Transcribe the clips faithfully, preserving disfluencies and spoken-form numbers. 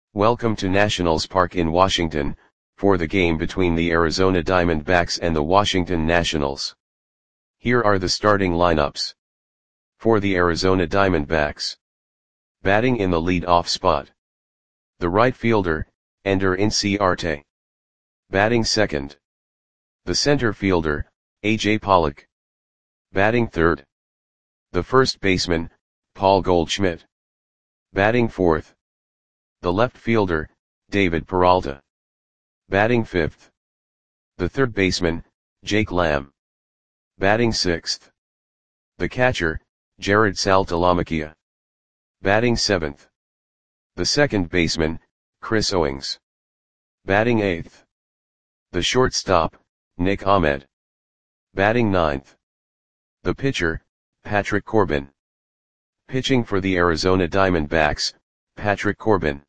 Welcome to Nationals Park in Washington, for the game between the Arizona Diamondbacks and the Washington Nationals. Here are the starting lineups. For the Arizona Diamondbacks. Batting in the lead-off spot. The right fielder, Ender Inciarte. Batting second. The center fielder, A J Pollock. Batting third. The first baseman, Paul Goldschmidt. Batting fourth. The left fielder, David Peralta. Batting fifth. The third baseman, Jake Lamb. Batting sixth. The catcher, Jared Saltalamacchia. Batting seventh. The second baseman, Chris Owings. Batting eighth. The shortstop, Nick Ahmed. Batting ninth. The pitcher, Patrick Corbin. Pitching for the Arizona Diamondbacks, Patrick Corbin.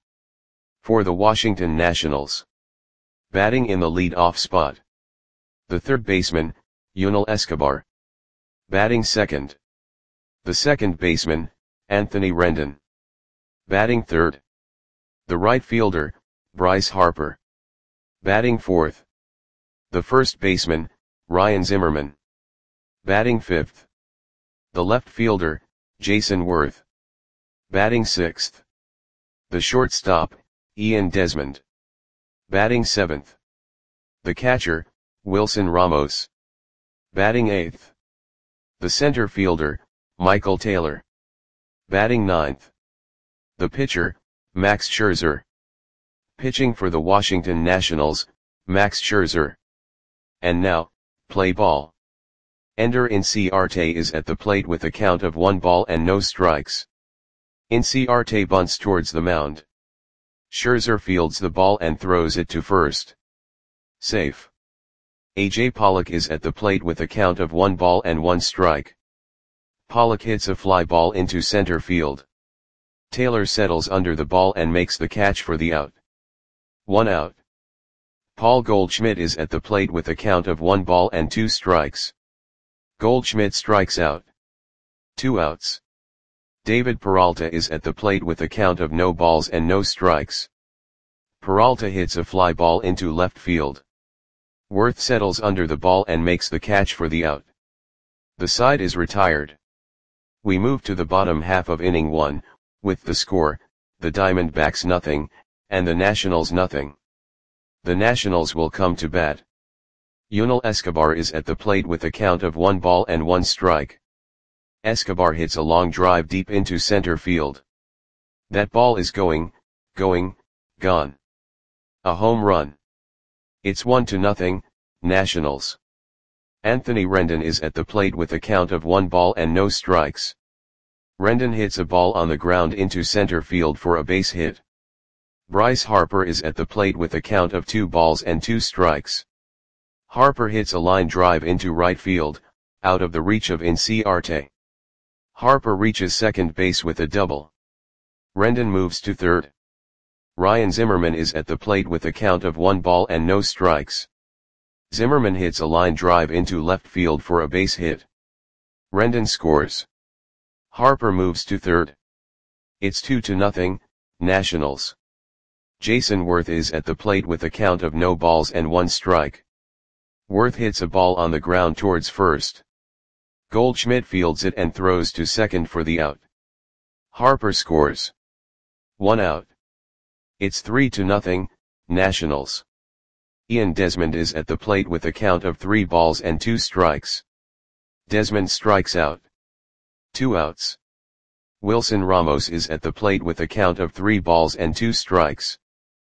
For the Washington Nationals. Batting in the lead-off spot. The third baseman, Yunel Escobar. Batting second. The second baseman, Anthony Rendon. Batting third. The right fielder, Bryce Harper. Batting fourth. The first baseman, Ryan Zimmerman. Batting fifth. The left fielder, Jason Worth. Batting sixth. The shortstop, Ian Desmond. Batting seventh. The catcher, Wilson Ramos. Batting eighth. The center fielder, Michael Taylor. Batting ninth. The pitcher, Max Scherzer. Pitching for the Washington Nationals, Max Scherzer. And now, play ball. Ender Inciarte is at the plate with a count of one ball and no strikes. Inciarte bunts towards the mound. Scherzer fields the ball and throws it to first. Safe. A J Pollock is at the plate with a count of one ball and one strike. Pollock hits a fly ball into center field. Taylor settles under the ball and makes the catch for the out. One out. Paul Goldschmidt is at the plate with a count of one ball and two strikes. Goldschmidt strikes out. Two outs. David Peralta is at the plate with a count of no balls and no strikes. Peralta hits a fly ball into left field. Worth settles under the ball and makes the catch for the out. The side is retired. We move to the bottom half of inning one, with the score, the Diamondbacks nothing, and the Nationals nothing. The Nationals will come to bat. Yunel Escobar is at the plate with a count of one ball and one strike. Escobar hits a long drive deep into center field. That ball is going, going, gone. A home run. It's one to nothing, Nationals. Anthony Rendon is at the plate with a count of one ball and no strikes. Rendon hits a ball on the ground into center field for a base hit. Bryce Harper is at the plate with a count of two balls and two strikes. Harper hits a line drive into right field, out of the reach of Inciarte. Harper reaches second base with a double. Rendon moves to third. Ryan Zimmerman is at the plate with a count of one ball and no strikes. Zimmerman hits a line drive into left field for a base hit. Rendon scores. Harper moves to third. It's two to nothing, Nationals. Jason Worth is at the plate with a count of no balls and one strike. Worth hits a ball on the ground towards first. Goldschmidt fields it and throws to second for the out. Harper scores. One out. It's three to nothing, Nationals. Ian Desmond is at the plate with a count of three balls and two strikes. Desmond strikes out. Two outs. Wilson Ramos is at the plate with a count of three balls and two strikes.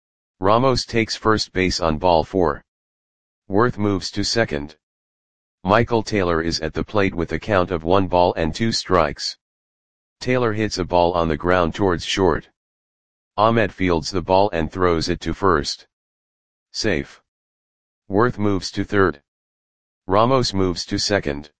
Ramos takes first base on ball four. Worth moves to second. Michael Taylor is at the plate with a count of one ball and two strikes. Taylor hits a ball on the ground towards short. Ahmed fields the ball and throws it to first. Safe. Worth moves to third. Ramos moves to second.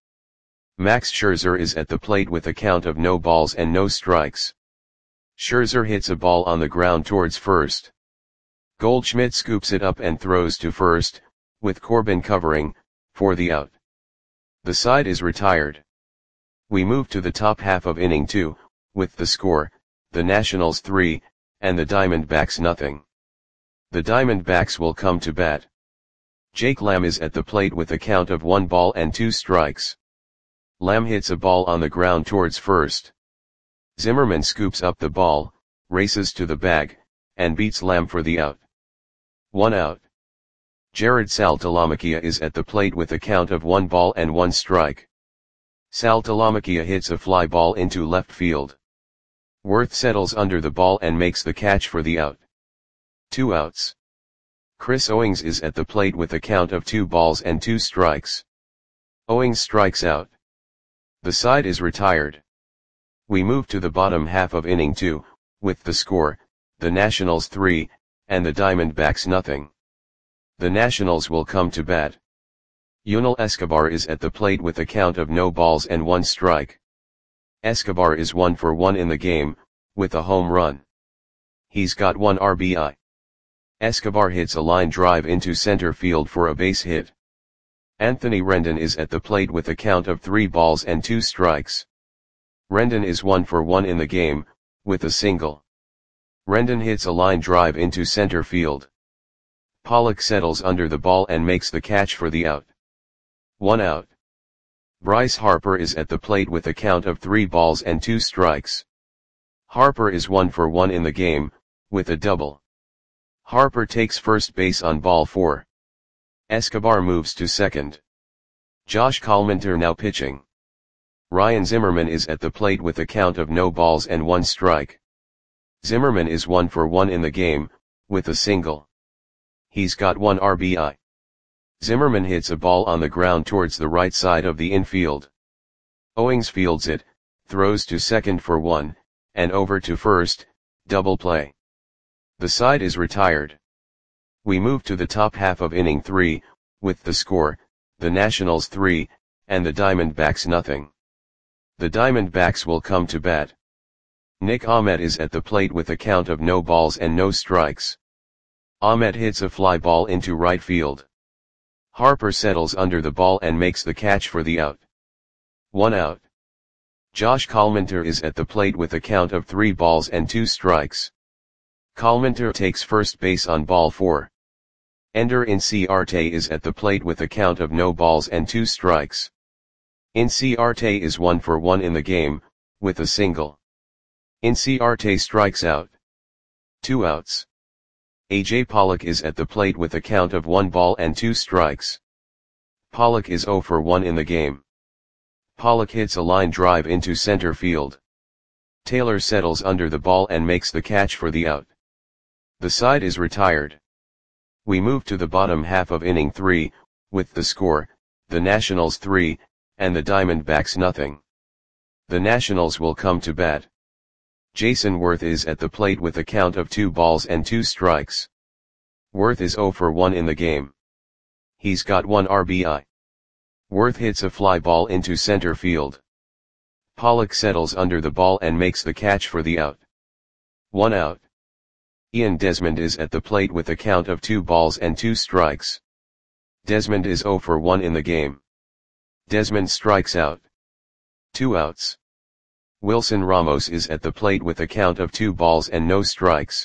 Max Scherzer is at the plate with a count of no balls and no strikes. Scherzer hits a ball on the ground towards first. Goldschmidt scoops it up and throws to first, with Corbin covering, for the out. The side is retired. We move to the top half of inning two, with the score, the Nationals three, and the Diamondbacks nothing. The Diamondbacks will come to bat. Jake Lamb is at the plate with a count of one ball and two strikes. Lamb hits a ball on the ground towards first. Zimmerman scoops up the ball, races to the bag, and beats Lamb for the out. One out. Jared Saltalamacchia is at the plate with a count of one ball and one strike. Saltalamacchia hits a fly ball into left field. Worth settles under the ball and makes the catch for the out. Two outs. Chris Owings is at the plate with a count of two balls and two strikes. Owings strikes out. The side is retired. We move to the bottom half of inning two, with the score, the Nationals three, and the Diamondbacks nothing. The Nationals will come to bat. Yunel Escobar is at the plate with a count of no balls and one strike. Escobar is one for one in the game, with a home run. He's got one R B I. Escobar hits a line drive into center field for a base hit. Anthony Rendon is at the plate with a count of three balls and two strikes. Rendon is one for one in the game, with a single. Rendon hits a line drive into center field. Pollock settles under the ball and makes the catch for the out. One out. Bryce Harper is at the plate with a count of three balls and two strikes. Harper is one for one in the game, with a double. Harper takes first base on ball four. Escobar moves to second. Josh Collmenter now pitching. Ryan Zimmerman is at the plate with a count of no balls and one strike. Zimmerman is one for one in the game, with a single. He's got one R B I. Zimmerman hits a ball on the ground towards the right side of the infield. Owings fields it, throws to second for one, and over to first, double play. The side is retired. We move to the top half of inning three, with the score, the Nationals three, and the Diamondbacks nothing. The Diamondbacks will come to bat. Nick Ahmed is at the plate with a count of no balls and no strikes. Ahmed hits a fly ball into right field. Harper settles under the ball and makes the catch for the out. One out. Josh Collmenter is at the plate with a count of three balls and two strikes. Collmenter takes first base on ball four. Ender Inciarte is at the plate with a count of no balls and two strikes. Inciarte is one for one in the game, with a single. Inciarte strikes out. Two outs. A J Pollock is at the plate with a count of one ball and two strikes. Pollock is zero for one in the game. Pollock hits a line drive into center field. Taylor settles under the ball and makes the catch for the out. The side is retired. We move to the bottom half of inning three, with the score, the Nationals three, and the Diamondbacks nothing. The Nationals will come to bat. Jason Worth is at the plate with a count of two balls and two strikes. Worth is zero for one in the game. He's got one R B I. Worth hits a fly ball into center field. Pollock settles under the ball and makes the catch for the out. One out. Ian Desmond is at the plate with a count of two balls and two strikes. Desmond is zero for one in the game. Desmond strikes out. Two outs. Wilson Ramos is at the plate with a count of two balls and no strikes.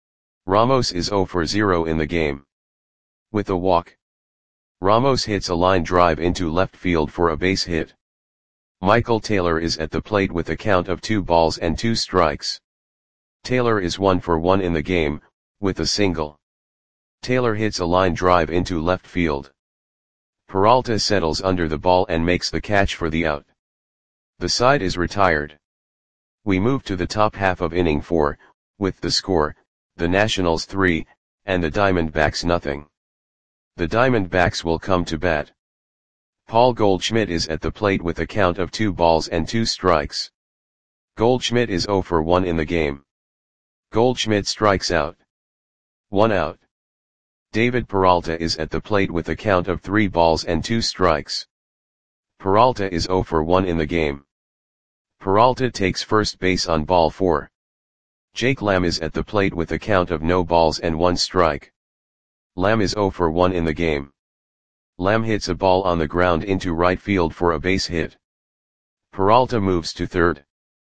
Ramos is zero for zero in the game. With a walk. Ramos hits a line drive into left field for a base hit. Michael Taylor is at the plate with a count of two balls and two strikes. Taylor is one for one in the game, with a single. Taylor hits a line drive into left field. Peralta settles under the ball and makes the catch for the out. The side is retired. We move to the top half of inning four, with the score, the Nationals three, and the Diamondbacks nothing. The Diamondbacks will come to bat. Paul Goldschmidt is at the plate with a count of two balls and two strikes. Goldschmidt is zero for one in the game. Goldschmidt strikes out. One out. David Peralta is at the plate with a count of three balls and two strikes. Peralta is zero for one in the game. Peralta takes first base on ball four. Jake Lamb is at the plate with a count of no balls and one strike. Lamb is zero for one in the game. Lamb hits a ball on the ground into right field for a base hit. Peralta moves to third.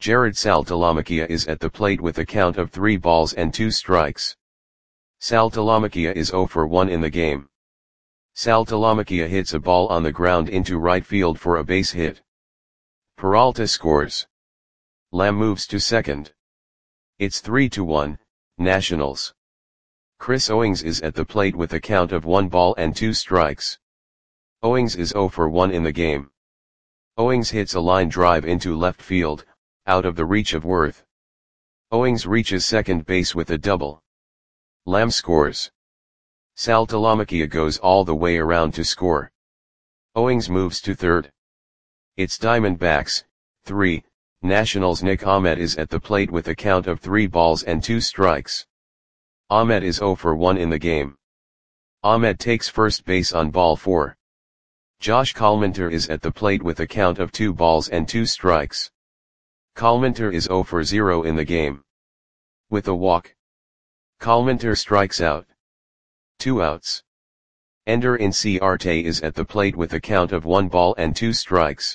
Jared Saltalamacchia is at the plate with a count of three balls and two strikes. Saltalamacchia is zero for one in the game. Saltalamacchia hits a ball on the ground into right field for a base hit. Peralta scores. Lamb moves to second. It's three to one, Nationals. Chris Owings is at the plate with a count of one ball and two strikes. Owings is zero for one in the game. Owings hits a line drive into left field, out of the reach of Worth. Owings reaches second base with a double. Lamb scores. Saltalamacchia goes all the way around to score. Owings moves to third. It's Diamondbacks, three, Nationals. Nick Ahmed is at the plate with a count of three balls and two strikes. Ahmed is zero for one in the game. Ahmed takes first base on ball four. Josh Collmenter is at the plate with a count of two balls and two strikes. Collmenter is zero for zero in the game. With a walk, Collmenter strikes out. Two outs. Ender Inciarte is at the plate with a count of one ball and two strikes.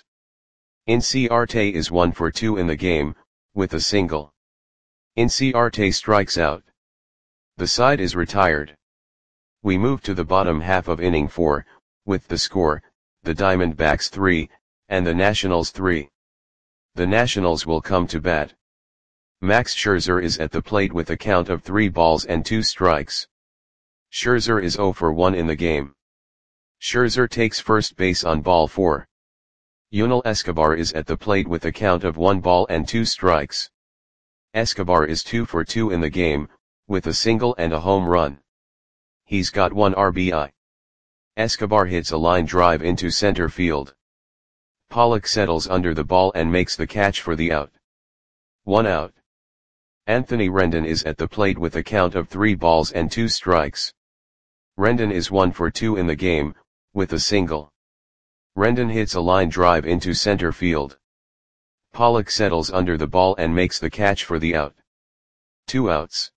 Inciarte is one for two in the game, with a single. Inciarte strikes out. The side is retired. We move to the bottom half of inning four, with the score, the Diamondbacks three, and the Nationals three. The Nationals will come to bat. Max Scherzer is at the plate with a count of three balls and two strikes. Scherzer is zero for one in the game. Scherzer takes first base on ball four. Yunel Escobar is at the plate with a count of one ball and two strikes. Escobar is two for two in the game, with a single and a home run. He's got one R B I. Escobar hits a line drive into center field. Pollock settles under the ball and makes the catch for the out. One out. Anthony Rendon is at the plate with a count of three balls and two strikes. Rendon is one for two in the game, with a single. Rendon hits a line drive into center field. Pollock settles under the ball and makes the catch for the out. Two outs.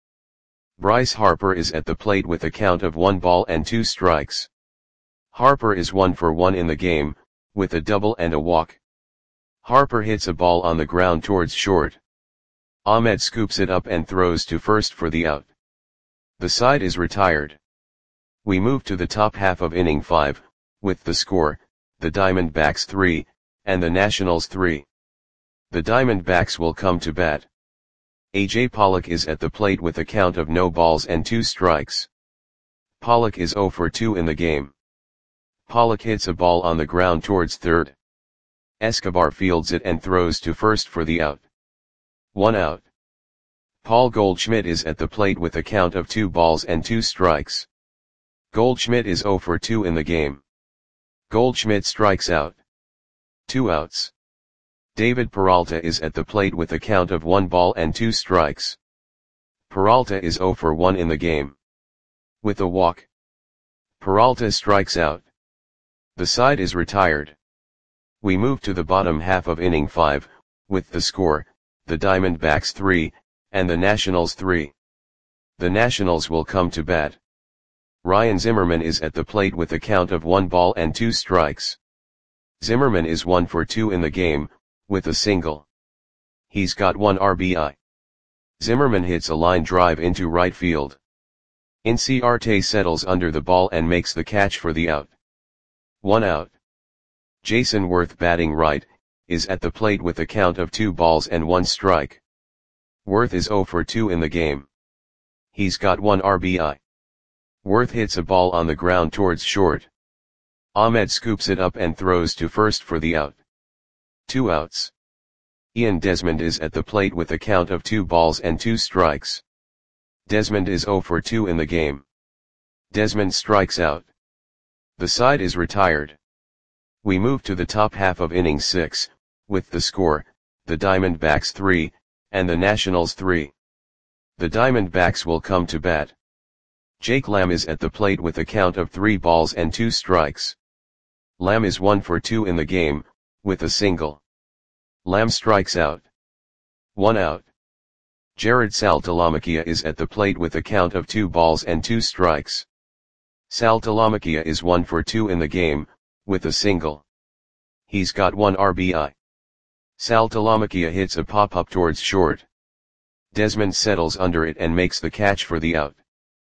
Bryce Harper is at the plate with a count of one ball and two strikes. Harper is one for one in the game, with a double and a walk. Harper hits a ball on the ground towards short. Ahmed scoops it up and throws to first for the out. The side is retired. We move to the top half of inning five, with the score, the Diamondbacks three, and the Nationals three. The Diamondbacks will come to bat. A J Pollock is at the plate with a count of no balls and two strikes. Pollock is zero for two in the game. Pollock hits a ball on the ground towards third. Escobar fields it and throws to first for the out. One out. Paul Goldschmidt is at the plate with a count of two balls and two strikes. Goldschmidt is zero for two in the game. Goldschmidt strikes out. Two outs. David Peralta is at the plate with a count of one ball and two strikes. Peralta is zero for one in the game. With a walk, Peralta strikes out. The side is retired. We move to the bottom half of inning five, with the score, the Diamondbacks three, and the Nationals three. The Nationals will come to bat. Ryan Zimmerman is at the plate with a count of one ball and two strikes. Zimmerman is one for two in the game, with a single. He's got one R B I. Zimmerman hits a line drive into right field. Inciarte settles under the ball and makes the catch for the out. One out. Jason Worth, batting right, is at the plate with a count of two balls and one strike. Worth is zero for two in the game. He's got one R B I. Worth hits a ball on the ground towards short. Ahmed scoops it up and throws to first for the out. Two outs. Ian Desmond is at the plate with a count of two balls and two strikes. Desmond is zero for two in the game. Desmond strikes out. The side is retired. We move to the top half of inning six, with the score, the Diamondbacks three, and the Nationals three. The Diamondbacks will come to bat. Jake Lamb is at the plate with a count of three balls and two strikes. Lamb is one for two in the game, with a single. Lamb strikes out. One out. Jared Saltalamacchia is at the plate with a count of two balls and two strikes. Saltalamacchia is one for two in the game, with a single. He's got one R B I. Saltalamacchia hits a pop-up towards short. Desmond settles under it and makes the catch for the out.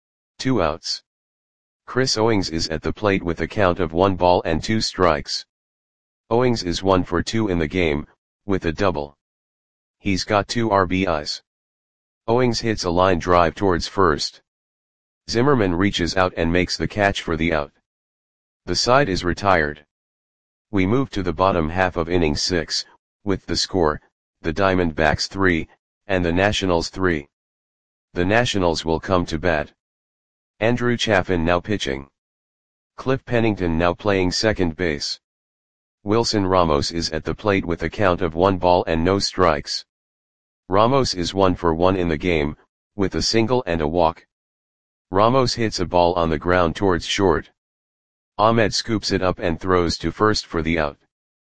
Two outs. Chris Owings is at the plate with a count of one ball and two strikes. Owings is one for two in the game, with a double. He's got two R B Is. Owings hits a line drive towards first. Zimmerman reaches out and makes the catch for the out. The side is retired. We move to the bottom half of inning six, with the score, the Diamondbacks three, and the Nationals three. The Nationals will come to bat. Andrew Chafin now pitching. Cliff Pennington now playing second base. Wilson Ramos is at the plate with a count of one ball and no strikes. Ramos is one for one in the game, with a single and a walk. Ramos hits a ball on the ground towards short. Ahmed scoops it up and throws to first for the out.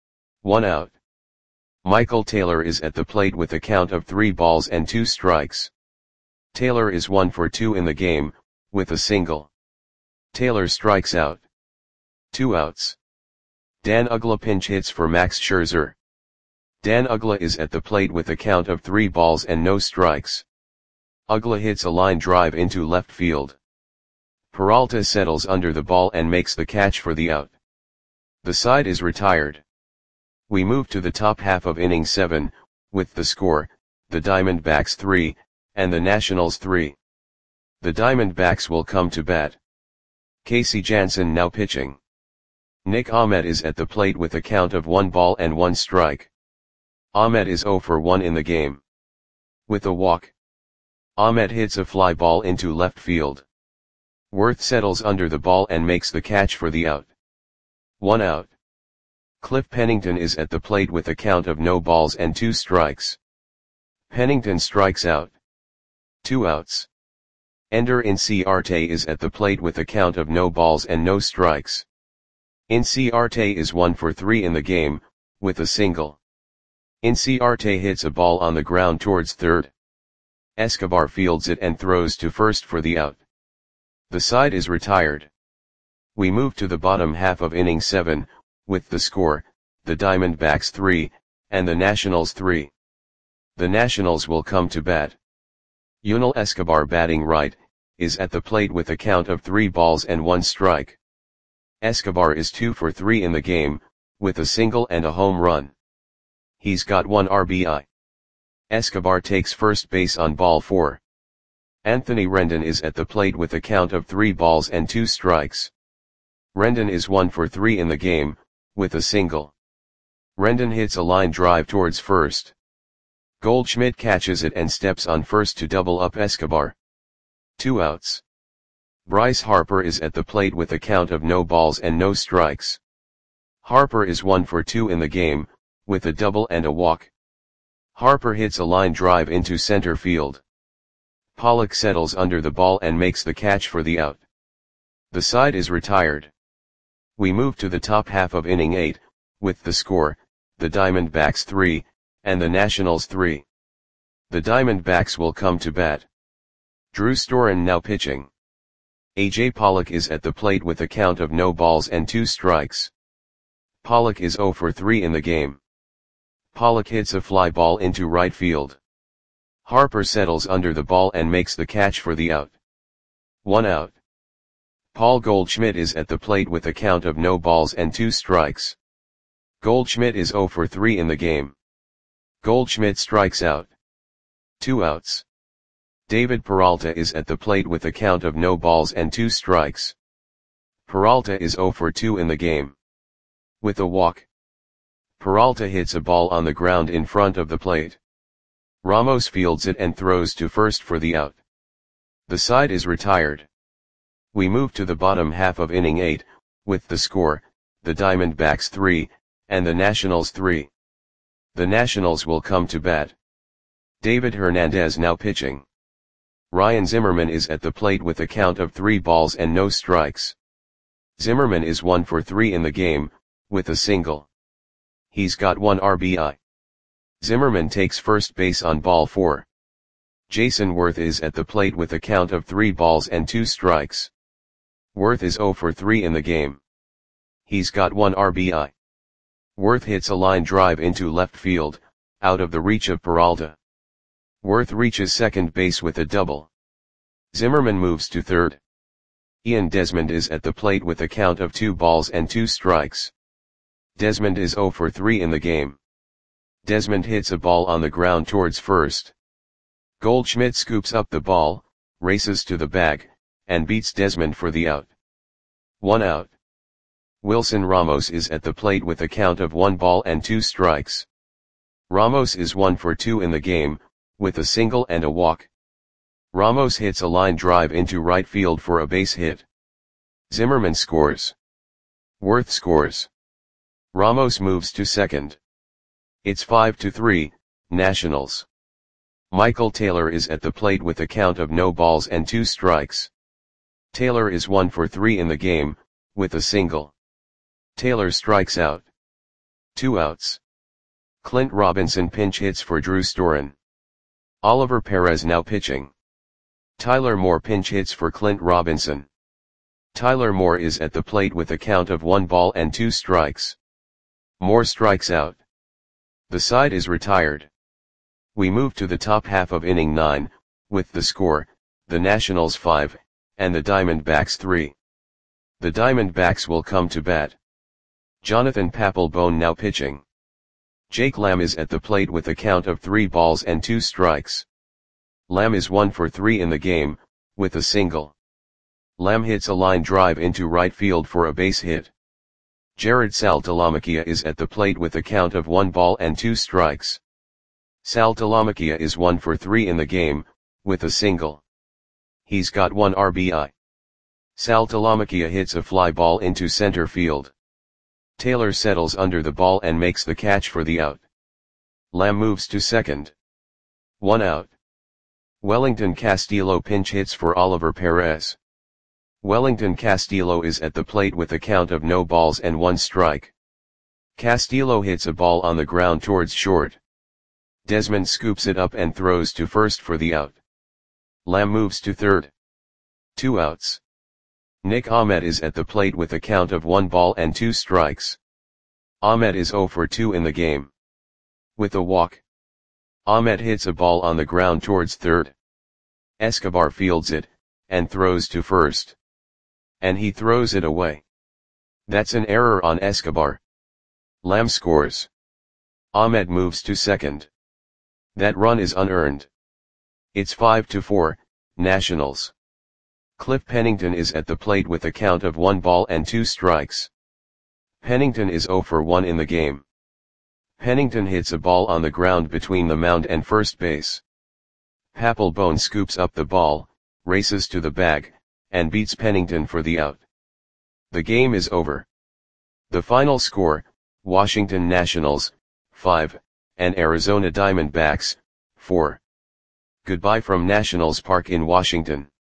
One out. Michael Taylor is at the plate with a count of three balls and two strikes. Taylor is one for two in the game, with a single. Taylor strikes out. Two outs. Dan Uggla pinch hits for Max Scherzer. Dan Uggla is at the plate with a count of three balls and no strikes. Uggla hits a line drive into left field. Peralta settles under the ball and makes the catch for the out. The side is retired. We move to the top half of inning seven, with the score, the Diamondbacks three, and the Nationals three. The Diamondbacks will come to bat. Casey Janssen now pitching. Nick Ahmed is at the plate with a count of one ball and one strike. Ahmed is zero for one in the game. With a walk. Ahmed hits a fly ball into left field. Worth settles under the ball and makes the catch for the out. One out. Cliff Pennington is at the plate with a count of no balls and two strikes. Pennington strikes out. Two outs. Ender Inciarte is at the plate with a count of no balls and no strikes. Inciarte is one for three in the game, with a single. Inciarte hits a ball on the ground towards third. Escobar fields it and throws to first for the out. The side is retired. We move to the bottom half of inning seven, with the score, the Diamondbacks three, and the Nationals three. The Nationals will come to bat. Yunel Escobar batting right, is at the plate with a count of three balls and one strike. Escobar is two for three in the game, with a single and a home run. He's got one R B I. Escobar takes first base on ball four. Anthony Rendon is at the plate with a count of three balls and two strikes. Rendon is one for three in the game, with a single. Rendon hits a line drive towards first. Goldschmidt catches it and steps on first to double up Escobar. Two outs. Bryce Harper is at the plate with a count of no balls and no strikes. Harper is one for two in the game, with a double and a walk. Harper hits a line drive into center field. Pollock settles under the ball and makes the catch for the out. The side is retired. We move to the top half of inning eight, with the score, the Diamondbacks three, and the Nationals three. The Diamondbacks will come to bat. Drew Storen now pitching. A J Pollock is at the plate with a count of no balls and two strikes. Pollock is zero for three in the game. Pollock hits a fly ball into right field. Harper settles under the ball and makes the catch for the out. One out. Paul Goldschmidt is at the plate with a count of no balls and two strikes. Goldschmidt is zero for three in the game. Goldschmidt strikes out. Two outs. David Peralta is at the plate with a count of no balls and two strikes. Peralta is zero for two in the game. With a walk. Peralta hits a ball on the ground in front of the plate. Ramos fields it and throws to first for the out. The side is retired. We move to the bottom half of inning eight, with the score, the Diamondbacks three, and the Nationals three. The Nationals will come to bat. David Hernandez now pitching. Ryan Zimmerman is at the plate with a count of three balls and no strikes. Zimmerman is one for three in the game, with a single. He's got one R B I. Zimmerman takes first base on ball four. Jason Worth is at the plate with a count of three balls and two strikes. Worth is zero for three in the game. He's got one R B I. Worth hits a line drive into left field, out of the reach of Peralta. Worth reaches second base with a double. Zimmerman moves to third. Ian Desmond is at the plate with a count of two balls and two strikes. Desmond is oh for three in the game. Desmond hits a ball on the ground towards first. Goldschmidt scoops up the ball, races to the bag, and beats Desmond for the out. One out. Wilson Ramos is at the plate with a count of one ball and two strikes. Ramos is one for two in the game, with a single and a walk. Ramos hits a line drive into right field for a base hit. Zimmerman scores. Worth scores. Ramos moves to second. It's five to three, Nationals. Michael Taylor is at the plate with a count of no balls and two strikes. Taylor is one for three in the game, with a single. Taylor strikes out. Two outs. Clint Robinson pinch hits for Drew Storen. Oliver Perez now pitching. Tyler Moore pinch hits for Clint Robinson. Tyler Moore is at the plate with a count of one ball and two strikes. Moore strikes out. The side is retired. We move to the top half of inning nine, with the score, the Nationals five, and the Diamondbacks three. The Diamondbacks will come to bat. Jonathan Papelbon now pitching. Jake Lamb is at the plate with a count of three balls and two strikes. Lamb is one for three in the game, with a single. Lamb hits a line drive into right field for a base hit. Jared Saltalamacchia is at the plate with a count of one ball and two strikes. Saltalamacchia is one for three in the game, with a single. He's got one R B I. Saltalamacchia hits a fly ball into center field. Taylor settles under the ball and makes the catch for the out. Lamb moves to second. One out. Wellington Castillo pinch hits for Oliver Perez. Wellington Castillo is at the plate with a count of no balls and one strike. Castillo hits a ball on the ground towards short. Desmond scoops it up and throws to first for the out. Lamb moves to third. Two outs. Nick Ahmed is at the plate with a count of one ball and two strikes. Ahmed is oh for two in the game. With a walk. Ahmed hits a ball on the ground towards third. Escobar fields it, and throws to first. And he throws it away. That's an error on Escobar. Lamb scores. Ahmed moves to second. That run is unearned. It's five to four, Nationals. Cliff Pennington is at the plate with a count of one ball and two strikes. Pennington is oh for one in the game. Pennington hits a ball on the ground between the mound and first base. Papelbon scoops up the ball, races to the bag, and beats Pennington for the out. The game is over. The final score, Washington Nationals, five, and Arizona Diamondbacks, four. Goodbye from Nationals Park in Washington.